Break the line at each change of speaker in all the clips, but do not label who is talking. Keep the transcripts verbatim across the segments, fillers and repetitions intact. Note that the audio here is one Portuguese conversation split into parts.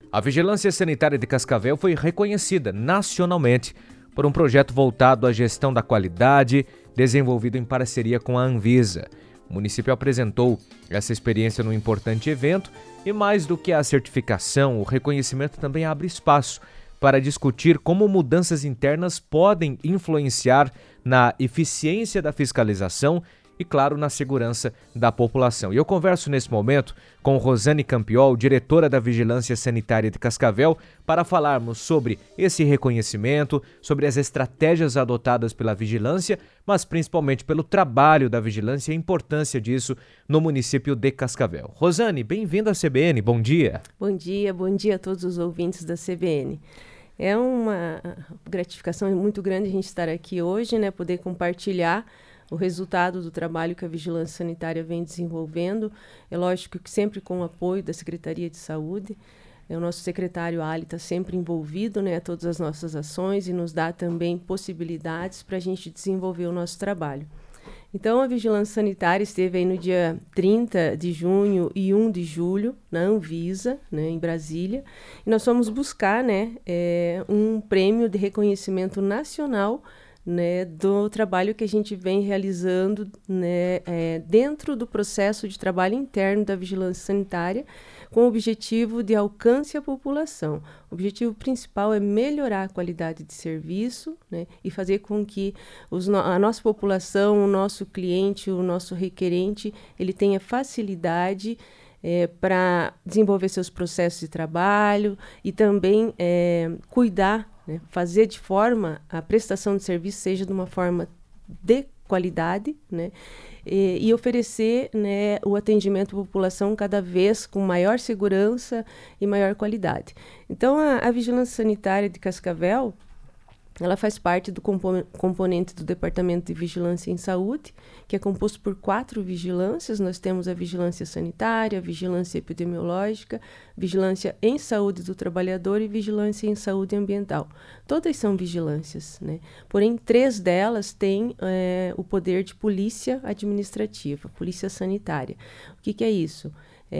A Vigilância Sanitária de Cascavel foi reconhecida nacionalmente por um projeto voltado à gestão da qualidade, desenvolvido em parceria com a Anvisa. O município apresentou essa experiência num importante evento e, mais do que a certificação, o reconhecimento também abre espaço para discutir como mudanças internas podem influenciar na eficiência da fiscalização e, claro, na segurança da população. E eu converso nesse momento com Rosane Campiol, diretora da Vigilância Sanitária de Cascavel, para falarmos sobre esse reconhecimento, sobre as estratégias adotadas pela Vigilância, mas principalmente pelo trabalho da Vigilância e a importância disso no município de Cascavel. Rosane, bem-vinda à C B N, bom dia.
Bom dia, bom dia a todos os ouvintes da C B N. É uma gratificação muito grande a gente estar aqui hoje, né, poder compartilhar o resultado do trabalho que a Vigilância Sanitária vem desenvolvendo. É lógico que sempre com o apoio da Secretaria de Saúde. É, o nosso secretário Ali está sempre envolvido, né, a todas as nossas ações e nos dá também possibilidades para a gente desenvolver o nosso trabalho. Então, a Vigilância Sanitária esteve aí no dia trinta de junho e primeiro de julho, na Anvisa, né, em Brasília, e nós fomos buscar, né, é, um prêmio de reconhecimento nacional, né, do trabalho que a gente vem realizando, né, é, dentro do processo de trabalho interno da Vigilância Sanitária, com o objetivo de alcance à população. O objetivo principal é melhorar a qualidade de serviço, né, e fazer com que os no- a nossa população, o nosso cliente, o nosso requerente, ele tenha facilidade É, para desenvolver seus processos de trabalho e também é, cuidar, né, fazer de forma, a prestação de serviço seja de uma forma de qualidade, né, e, e oferecer, né, o atendimento à população cada vez com maior segurança e maior qualidade. Então, a, a Vigilância Sanitária de Cascavel, ela faz parte do compo- componente do Departamento de Vigilância em Saúde, que é composto por quatro vigilâncias. Nós temos a vigilância sanitária, a vigilância epidemiológica, vigilância em saúde do trabalhador e vigilância em saúde ambiental. Todas são vigilâncias, né? Porém, três delas têm é, o poder de polícia administrativa, polícia sanitária. O que, que é isso?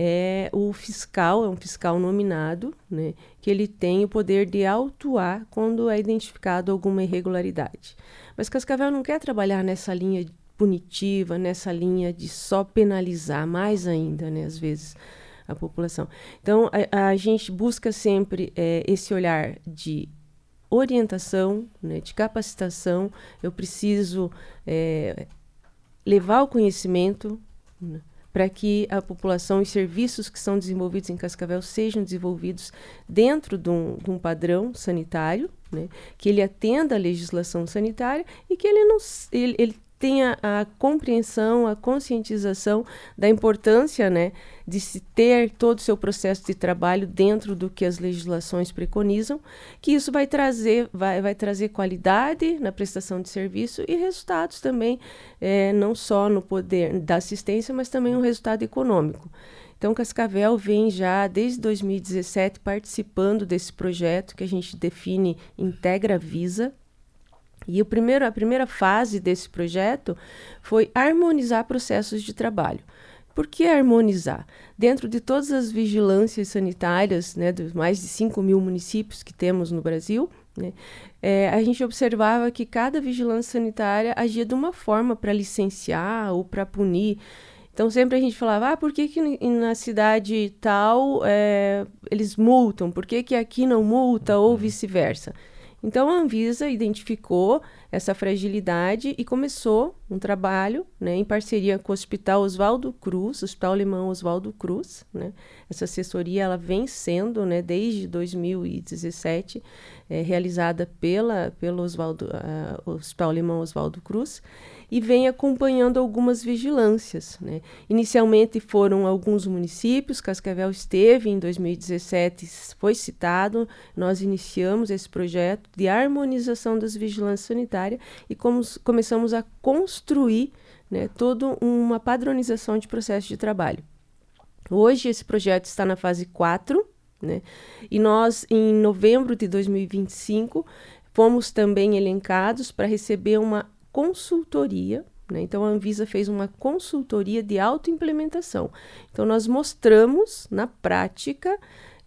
É o fiscal, é um fiscal nominado, né, que ele tem o poder de autuar quando é identificado alguma irregularidade. Mas Cascavel não quer trabalhar nessa linha punitiva, nessa linha de só penalizar mais ainda, né, às vezes, a população. Então, a, a gente busca sempre é, esse olhar de orientação, né, de capacitação. Eu preciso é, levar o conhecimento, né, para que a população e serviços que são desenvolvidos em Cascavel sejam desenvolvidos dentro de um, de um padrão sanitário, né, que ele atenda à legislação sanitária e que ele, não, ele, ele tenha a compreensão, a conscientização da importância, né, de se ter todo o seu processo de trabalho dentro do que as legislações preconizam, que isso vai trazer, vai, vai trazer qualidade na prestação de serviço e resultados também, é, não só no poder da assistência, mas também um resultado econômico. Então, Cascavel vem já, desde dois mil e dezessete, participando desse projeto que a gente define Integra Visa. E o primeiro, a primeira fase desse projeto foi harmonizar processos de trabalho. Por que harmonizar? Dentro de todas as vigilâncias sanitárias, né, dos mais de cinco mil municípios que temos no Brasil, né, é, a gente observava que cada vigilância sanitária agia de uma forma para licenciar ou para punir. Então, sempre a gente falava, ah, por que, que na cidade tal é, eles multam? Por que, que aqui não multa ou vice-versa? Então, a Anvisa identificou essa fragilidade e começou um trabalho, né, em parceria com o Hospital Oswaldo Cruz, Hospital Alemão Oswaldo Cruz, né? Essa assessoria ela vem sendo, né, desde dois mil e dezessete, é, realizada pela, pelo Oswaldo, uh, Hospital Alemão Oswaldo Cruz, e vem acompanhando algumas vigilâncias, né? Inicialmente foram alguns municípios, Cascavel esteve em dois mil e dezessete, foi citado, nós iniciamos esse projeto de harmonização das vigilâncias sanitárias e como, começamos a construir, né, toda uma padronização de processo de trabalho. Hoje esse projeto está na fase quatro, né, e nós, em novembro de dois mil e vinte e cinco, fomos também elencados para receber uma consultoria, né? Então, a Anvisa fez uma consultoria de autoimplementação. Então, nós mostramos, na prática,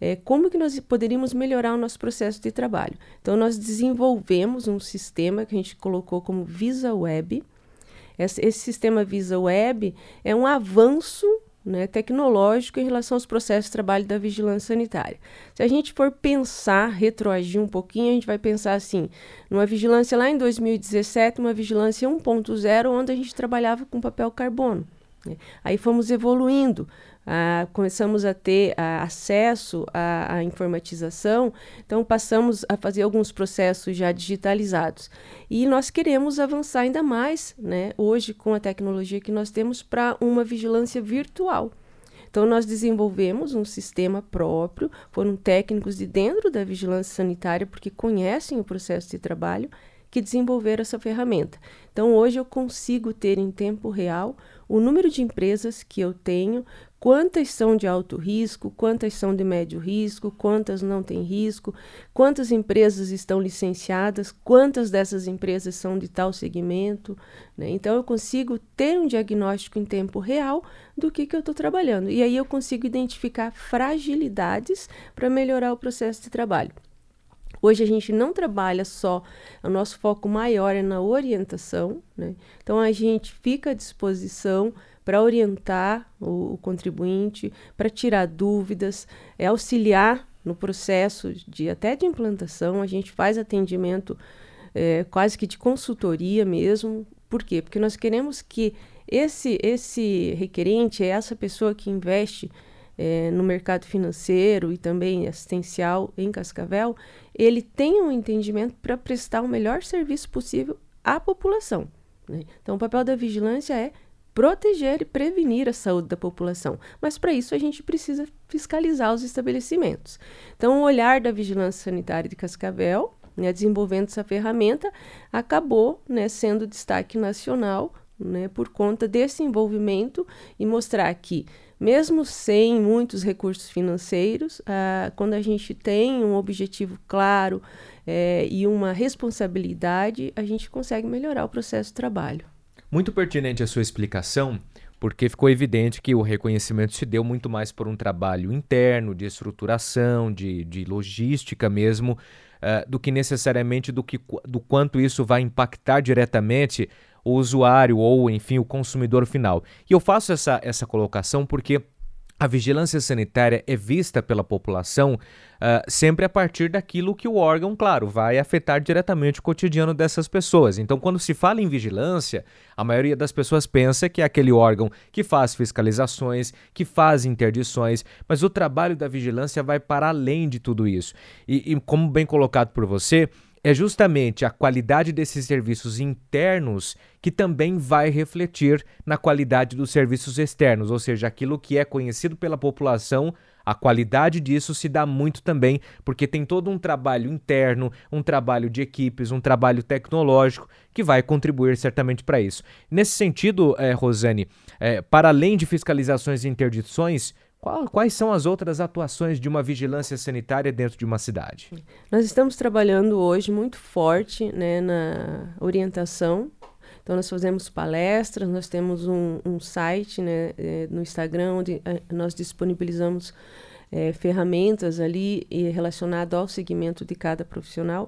é, como que nós poderíamos melhorar o nosso processo de trabalho. Então, nós desenvolvemos um sistema que a gente colocou como VisaWeb. Esse, esse sistema VisaWeb é um avanço, né, tecnológico em relação aos processos de trabalho da vigilância sanitária. Se a gente for pensar, retroagir um pouquinho, a gente vai pensar assim, numa vigilância lá em dois mil e dezessete, uma vigilância um ponto zero, onde a gente trabalhava com papel carbono. Né? Aí fomos evoluindo, ah, começamos a ter ah, acesso à, à informatização, então passamos a fazer alguns processos já digitalizados. E nós queremos avançar ainda mais, né, hoje com a tecnologia que nós temos para uma vigilância virtual. Então, nós desenvolvemos um sistema próprio, foram técnicos de dentro da vigilância sanitária, porque conhecem o processo de trabalho, que desenvolveram essa ferramenta. Então, hoje eu consigo ter em tempo real o número de empresas que eu tenho, quantas são de alto risco, quantas são de médio risco, quantas não têm risco, quantas empresas estão licenciadas, quantas dessas empresas são de tal segmento. Né? Então, eu consigo ter um diagnóstico em tempo real do que, que eu estou trabalhando. E aí eu consigo identificar fragilidades para melhorar o processo de trabalho. Hoje a gente não trabalha só, o nosso foco maior é na orientação, né? Então a gente fica à disposição para orientar o, o contribuinte, para tirar dúvidas, é auxiliar no processo de até de implantação, a gente faz atendimento é, quase que de consultoria mesmo. Por quê? Porque nós queremos que esse, esse requerente, essa pessoa que investe É, no mercado financeiro e também assistencial em Cascavel, ele tem um entendimento para prestar o melhor serviço possível à população. Né? Então, o papel da vigilância é proteger e prevenir a saúde da população, mas para isso a gente precisa fiscalizar os estabelecimentos. Então, o olhar da Vigilância Sanitária de Cascavel, né, desenvolvendo essa ferramenta, acabou, né, sendo destaque nacional, né, por conta desse envolvimento e mostrar que mesmo sem muitos recursos financeiros, ah, quando a gente tem um objetivo claro eh, e uma responsabilidade, a gente consegue melhorar o processo de trabalho.
Muito pertinente a sua explicação, porque ficou evidente que o reconhecimento se deu muito mais por um trabalho interno, de estruturação, de, de logística mesmo, uh, do que necessariamente do, que, do quanto isso vai impactar diretamente o usuário ou, enfim, o consumidor final. E eu faço essa, essa colocação porque a vigilância sanitária é vista pela população uh, sempre a partir daquilo que o órgão, claro, vai afetar diretamente o cotidiano dessas pessoas. Então, quando se fala em vigilância, a maioria das pessoas pensa que é aquele órgão que faz fiscalizações, que faz interdições, mas o trabalho da vigilância vai para além de tudo isso. E, e como bem colocado por você, é justamente a qualidade desses serviços internos que também vai refletir na qualidade dos serviços externos, ou seja, aquilo que é conhecido pela população, a qualidade disso se dá muito também, porque tem todo um trabalho interno, um trabalho de equipes, um trabalho tecnológico que vai contribuir certamente para isso. Nesse sentido, eh, Rosane, eh, para além de fiscalizações e interdições, Qual, quais são as outras atuações de uma vigilância sanitária dentro de uma cidade?
Nós estamos trabalhando hoje muito forte, né, na orientação. Então, nós fazemos palestras, nós temos um, um site, né, é, no Instagram, onde é, nós disponibilizamos é, ferramentas ali relacionadas ao segmento de cada profissional,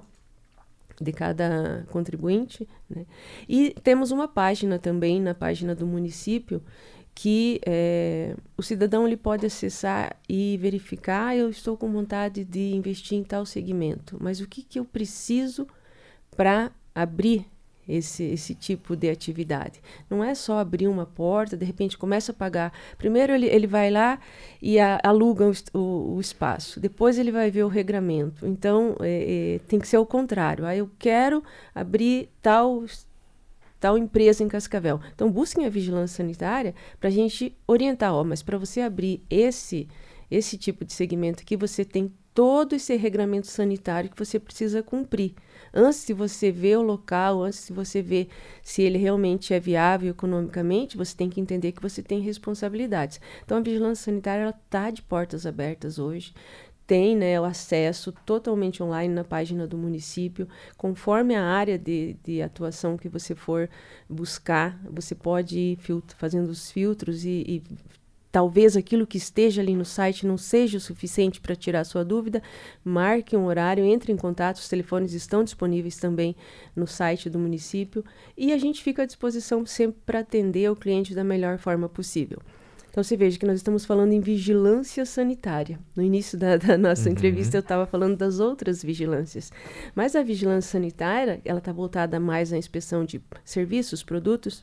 de cada contribuinte. Né? E temos uma página também, na página do município, que é, o cidadão ele pode acessar e verificar, eu estou com vontade de investir em tal segmento, mas o que, que eu preciso para abrir esse, esse tipo de atividade? Não é só abrir uma porta, de repente começa a pagar. Primeiro ele, ele vai lá e a, aluga o, o, o espaço, depois ele vai ver o regramento. Então, é, é, tem que ser o contrário. Ah, eu quero abrir tal tal empresa em Cascavel. Então, busquem a vigilância sanitária para a gente orientar, ó, mas para você abrir esse, esse tipo de segmento aqui, você tem todo esse regramento sanitário que você precisa cumprir. Antes de você ver o local, antes de você ver se ele realmente é viável economicamente, você tem que entender que você tem responsabilidades. Então, a vigilância sanitária está de portas abertas hoje. Tem, né, o acesso totalmente online na página do município, conforme a área de, de atuação que você for buscar, você pode ir filtro, fazendo os filtros e, e talvez aquilo que esteja ali no site não seja o suficiente para tirar a sua dúvida, marque um horário, entre em contato, os telefones estão disponíveis também no site do município e a gente fica à disposição sempre para atender o cliente da melhor forma possível. Então, você veja que nós estamos falando em vigilância sanitária. No início da, da nossa uhum. entrevista, eu estava falando das outras vigilâncias. Mas a vigilância sanitária, ela está voltada mais à inspeção de serviços, produtos,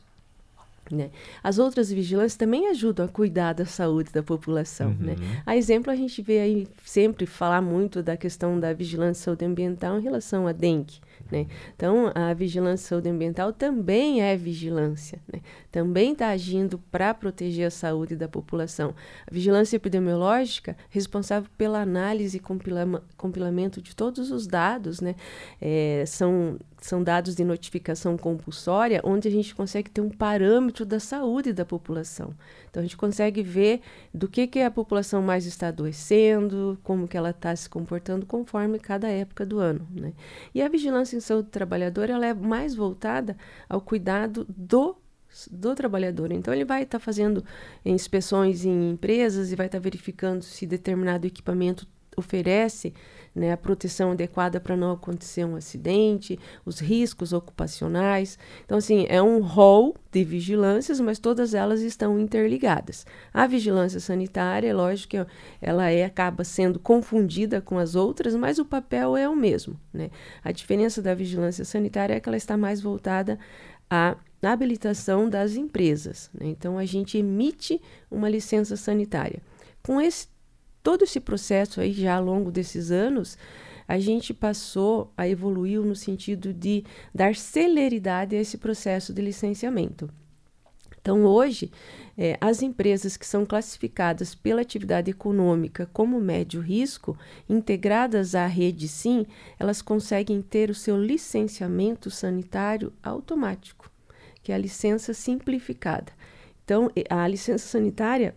né? As outras vigilâncias também ajudam a cuidar da saúde da população. Uhum. Né? A exemplo, a gente vê aí sempre falar muito da questão da vigilância de saúde ambiental em relação à dengue. Né? Então, a vigilância de saúde ambiental também é vigilância, né? Também está agindo para proteger a saúde da população. A vigilância epidemiológica, responsável pela análise e compila- compilamento de todos os dados, né? É, são, são dados de notificação compulsória, onde a gente consegue ter um parâmetro da saúde da população. Então, a gente consegue ver do que, que a população mais está adoecendo, como que ela está se comportando conforme cada época do ano. Né? E a vigilância em saúde do trabalhador, ela é mais voltada ao cuidado do, do trabalhador. Então, ele vai estar tá fazendo inspeções em empresas e vai estar tá verificando se determinado equipamento oferece, né, a proteção adequada para não acontecer um acidente, os riscos ocupacionais. Então, assim, é um rol de vigilâncias, mas todas elas estão interligadas. A vigilância sanitária, é lógico que ela é, acaba sendo confundida com as outras, mas o papel é o mesmo. Né? A diferença da vigilância sanitária é que ela está mais voltada à habilitação das empresas. Né? Então, a gente emite uma licença sanitária. Com esse Todo esse processo aí, já ao longo desses anos, a gente passou a evoluir no sentido de dar celeridade a esse processo de licenciamento. Então, hoje, eh, as empresas que são classificadas pela atividade econômica como médio risco, integradas à rede SIM, elas conseguem ter o seu licenciamento sanitário automático, que é a licença simplificada. Então, a licença sanitária,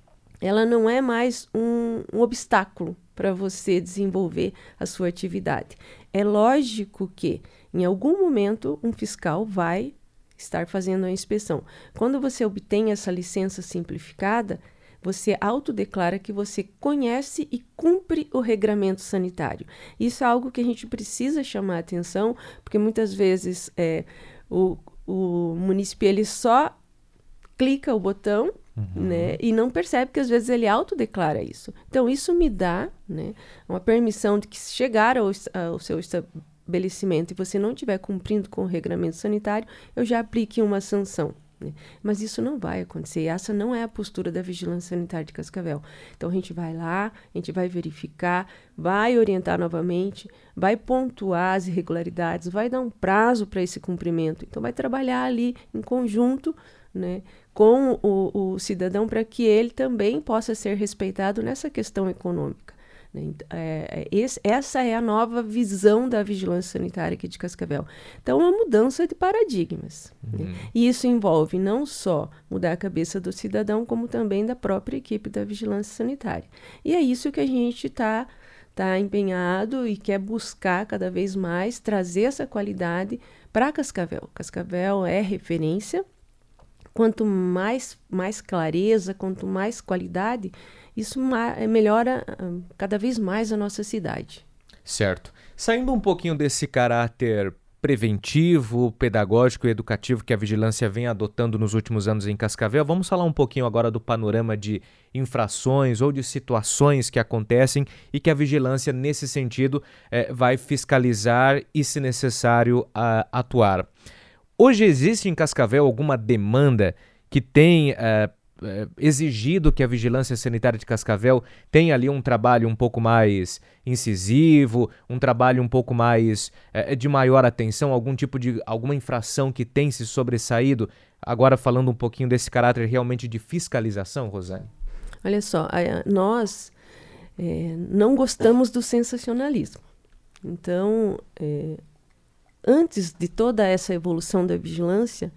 ela não é mais um, um obstáculo para você desenvolver a sua atividade. É lógico que, em algum momento, um fiscal vai estar fazendo a inspeção. Quando você obtém essa licença simplificada, você autodeclara que você conhece e cumpre o regramento sanitário. Isso é algo que a gente precisa chamar a atenção, porque muitas vezes é, o, o município ele só clica o botão, uhum. né, e não percebe que às vezes ele autodeclara isso. Então, isso me dá, né, uma permissão de que se chegar ao, ao seu estabelecimento e você não estiver cumprindo com o regramento sanitário, eu já aplique uma sanção. Né? Mas isso não vai acontecer. Essa não é a postura da Vigilância Sanitária de Cascavel. Então, a gente vai lá, a gente vai verificar, vai orientar novamente, vai pontuar as irregularidades, vai dar um prazo para esse cumprimento. Então, vai trabalhar ali em conjunto, né, com o, o cidadão para que ele também possa ser respeitado nessa questão econômica. Né? É, esse, essa é a nova visão da vigilância sanitária aqui de Cascavel. Então, é uma mudança de paradigmas. Uhum. Né? E isso envolve não só mudar a cabeça do cidadão, como também da própria equipe da vigilância sanitária. E é isso que a gente está tá empenhado e quer buscar cada vez mais trazer essa qualidade para Cascavel. Cascavel é referência. Quanto mais, mais clareza, quanto mais qualidade, isso ma- melhora uh, cada vez mais a nossa cidade.
Certo. Saindo um pouquinho desse caráter preventivo, pedagógico e educativo que a vigilância vem adotando nos últimos anos em Cascavel, vamos falar um pouquinho agora do panorama de infrações ou de situações que acontecem e que a vigilância, nesse sentido, eh, vai fiscalizar e, se necessário, a, atuar. Hoje existe em Cascavel alguma demanda que tem uh, uh, exigido que a Vigilância Sanitária de Cascavel tenha ali um trabalho um pouco mais incisivo, um trabalho um pouco mais uh, de maior atenção, algum tipo de alguma infração que tem se sobressaído? Agora falando um pouquinho desse caráter realmente de fiscalização, Rosane.
Olha só, nós é, não gostamos do sensacionalismo. Então, é, antes de toda essa evolução da vigilância,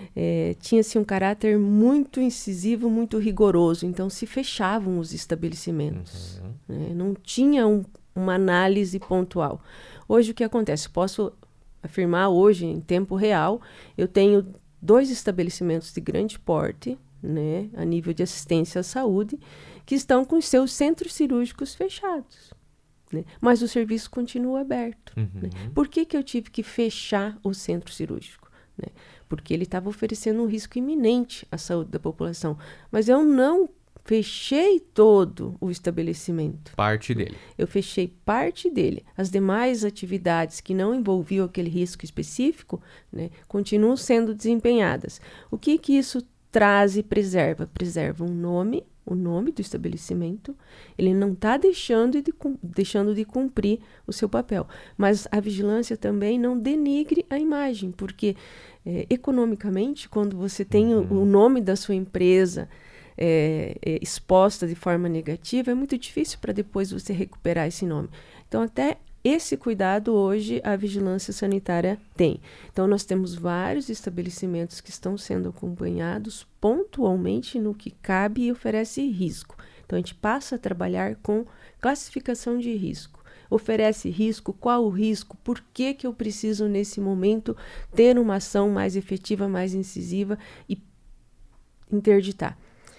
é, tinha-se um caráter muito incisivo, muito rigoroso. Então, se fechavam os estabelecimentos. Uhum. Né? Não tinha um, uma análise pontual. Hoje, o que acontece? Posso afirmar hoje, em tempo real, eu tenho dois estabelecimentos de grande porte, né, a nível de assistência à saúde, que estão com os seus centros cirúrgicos fechados. Né? Mas o serviço continua aberto. Uhum. Né? Por que que eu tive que fechar o centro cirúrgico? Né? Porque ele estava oferecendo um risco iminente à saúde da população. Mas eu não fechei todo o estabelecimento.
Parte dele.
Eu fechei parte dele. As demais atividades que não envolviam aquele risco específico, né, continuam sendo desempenhadas. O que que isso traz e preserva? Preserva um nome, o nome do estabelecimento. Ele não está deixando de, deixando de cumprir o seu papel. Mas a vigilância também não denigre a imagem, porque é, economicamente, quando você tem uhum. o, o nome da sua empresa É, é, exposta de forma negativa, é muito difícil para depois você recuperar esse nome. Então, até esse cuidado hoje a vigilância sanitária tem. Então, nós temos vários estabelecimentos que estão sendo acompanhados pontualmente no que cabe e oferece risco. Então, a gente passa a trabalhar com classificação de risco. Oferece risco, qual o risco, por que que eu preciso, nesse momento, ter uma ação mais efetiva, mais incisiva e interditar.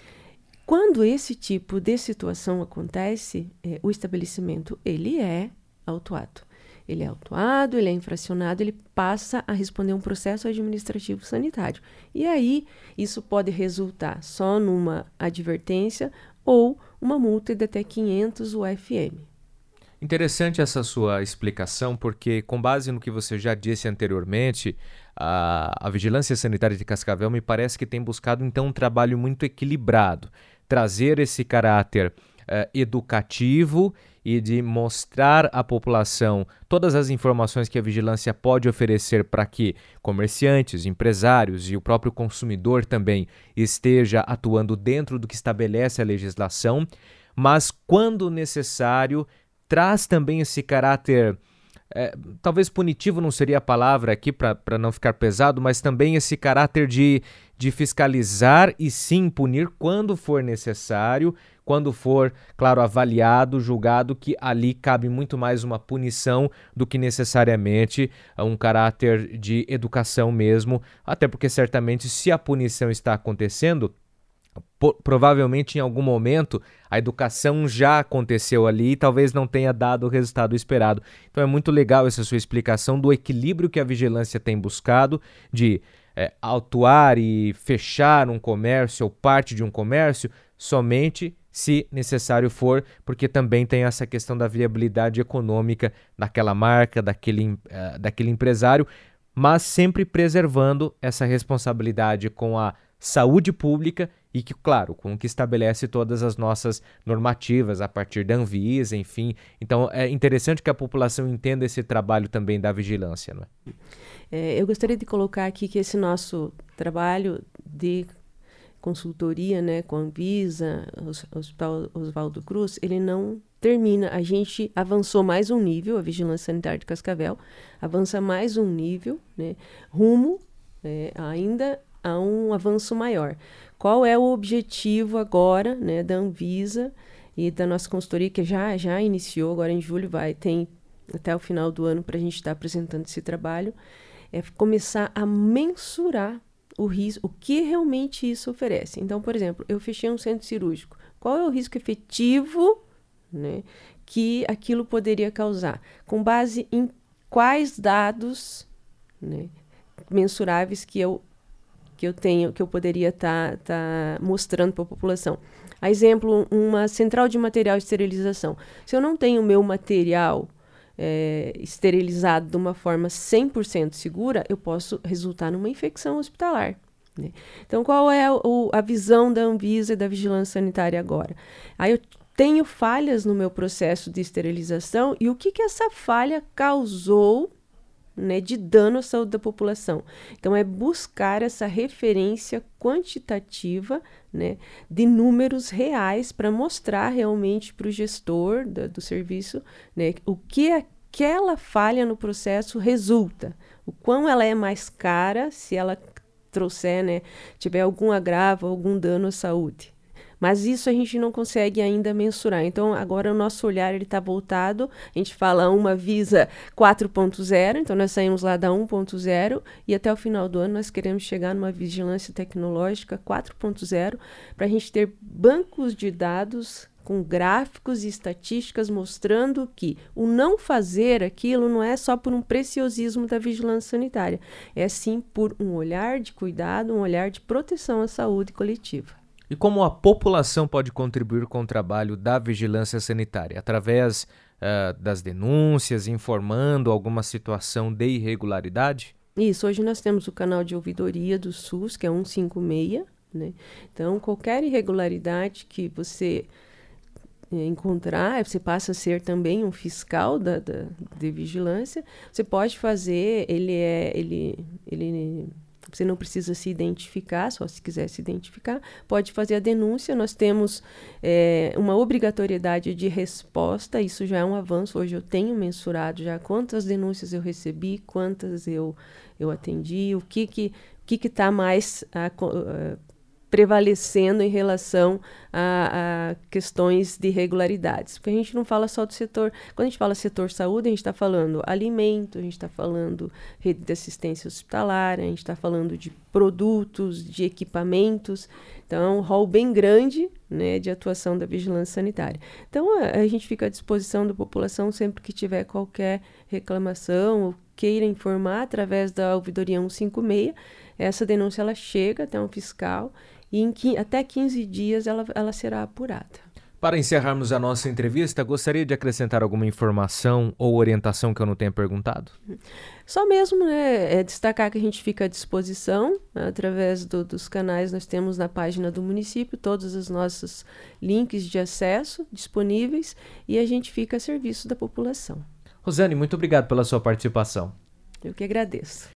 Quando esse tipo de situação acontece, é, o estabelecimento ele é autuado. Ele é autuado, ele é infracionado, ele passa a responder um processo administrativo sanitário. E aí, isso pode resultar só numa advertência ou uma multa de até quinhentos U F M.
Interessante essa sua explicação, porque com base no que você já disse anteriormente, a, a Vigilância Sanitária de Cascavel me parece que tem buscado então um trabalho muito equilibrado, trazer esse caráter uh, educativo e de mostrar à população todas as informações que a vigilância pode oferecer para que comerciantes, empresários e o próprio consumidor também esteja atuando dentro do que estabelece a legislação, mas quando necessário traz também esse caráter, é, talvez punitivo não seria a palavra aqui para não ficar pesado, mas também esse caráter de, de fiscalizar e sim punir quando for necessário, quando for, claro, avaliado, julgado que ali cabe muito mais uma punição do que necessariamente um caráter de educação mesmo, até porque certamente se a punição está acontecendo, Po- provavelmente em algum momento a educação já aconteceu ali e talvez não tenha dado o resultado esperado. Então é muito legal essa sua explicação do equilíbrio que a vigilância tem buscado de é, autuar e fechar um comércio ou parte de um comércio somente se necessário for, porque também tem essa questão da viabilidade econômica daquela marca, daquele, uh, daquele empresário, mas sempre preservando essa responsabilidade com a saúde pública e que, claro, com o que estabelece todas as nossas normativas a partir da Anvisa, enfim. Então, é interessante que a população entenda esse trabalho também da vigilância, não é?
É, eu gostaria de colocar aqui que esse nosso trabalho de consultoria, né, com a Anvisa, o Hospital Oswaldo Cruz, ele não termina. A gente avançou mais um nível, a Vigilância Sanitária de Cascavel avança mais um nível, né, rumo é, ainda a um avanço maior. Qual é o objetivo agora, né, da Anvisa e da nossa consultoria, que já, já iniciou, agora em julho, vai, tem até o final do ano para a gente estar apresentando esse trabalho, é começar a mensurar o risco, o que realmente isso oferece. Então, por exemplo, eu fechei um centro cirúrgico. Qual é o risco efetivo, né, que aquilo poderia causar? Com base em quais dados, né, mensuráveis que eu que eu tenho, que eu poderia estar tá, tá mostrando para a população. A exemplo, uma central de material de esterilização. Se eu não tenho o meu material é, esterilizado de uma forma cem por cento segura, eu posso resultar numa infecção hospitalar. Né? Então, qual é o, a visão da Anvisa e da Vigilância Sanitária agora? Aí eu tenho falhas no meu processo de esterilização e o que, que essa falha causou, né, de dano à saúde da população. Então, é buscar essa referência quantitativa, né, de números reais para mostrar realmente para o gestor da, do serviço, né, o que aquela falha no processo resulta, o quão ela é mais cara se ela trouxer, né, tiver algum agravo, algum dano à saúde. Mas isso a gente não consegue ainda mensurar. Então, agora o nosso olhar está voltado, a gente fala uma Visa quatro ponto zero, então nós saímos lá da um ponto zero e até o final do ano nós queremos chegar numa vigilância tecnológica quatro ponto zero para a gente ter bancos de dados com gráficos e estatísticas mostrando que o não fazer aquilo não é só por um preciosismo da vigilância sanitária, é sim por um olhar de cuidado, um olhar de proteção à saúde coletiva.
E como a população pode contribuir com o trabalho da vigilância sanitária? Através uh, das denúncias, informando alguma situação de irregularidade?
Isso, hoje nós temos o canal de ouvidoria do SUS, que é cento e cinquenta e seis, né? Então, qualquer irregularidade que você é, encontrar, você passa a ser também um fiscal da, da, de vigilância, você pode fazer, ele é... Ele, ele, você não precisa se identificar, só se quiser se identificar, pode fazer a denúncia. Nós temos é, uma obrigatoriedade de resposta, isso já é um avanço. Hoje eu tenho mensurado já quantas denúncias eu recebi, quantas eu, eu atendi, o que que o que está mais a, a, prevalecendo em relação a, a questões de irregularidades. Porque a gente não fala só do setor... Quando a gente fala setor saúde, a gente está falando alimento, a gente está falando rede de assistência hospitalar, a gente está falando de produtos, de equipamentos. Então, é um rol bem grande, né, de atuação da vigilância sanitária. Então, a, a gente fica à disposição da população sempre que tiver qualquer reclamação ou queira informar através da ouvidoria cento e cinquenta e seis. Essa denúncia ela chega até um fiscal e em qui- até quinze dias ela, ela será apurada.
Para encerrarmos a nossa entrevista, gostaria de acrescentar alguma informação ou orientação que eu não tenha perguntado?
Só mesmo, né, é destacar que a gente fica à disposição, né, através do, dos canais, nós temos na página do município todos os nossos links de acesso disponíveis e a gente fica a serviço da população.
Rosane, muito obrigado pela sua participação.
Eu que agradeço.